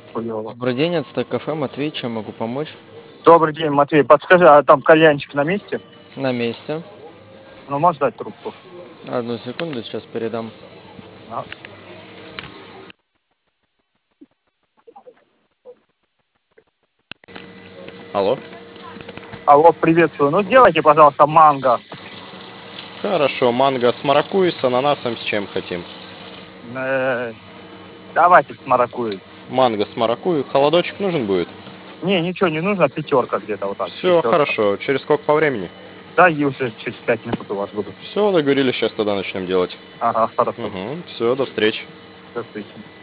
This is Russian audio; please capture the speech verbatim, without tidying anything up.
Хуёво. Добрый день, Ацтек кафе, Матвей, чем могу помочь? Добрый день, Матвей. Подскажи, а там кальянчик на месте? На месте. Ну, можешь дать трубку? Одну секунду, сейчас передам. А. Алло. Алло, приветствую. Ну, сделайте, пожалуйста, манго. Хорошо, манго с маракуйей, с ананасом, с чем хотим. Э, давайте с маракуйей. Манго с маракуйей. Холодочек нужен будет? Не, ничего не нужно, пятерка где-то вот так. Все, пятерка. хорошо. Через сколько по времени? Да, и уже через пять минут у вас буду. Все, договорились, сейчас тогда начнем делать. Ага, хорошо. Угу. Все, до встречи. До встречи.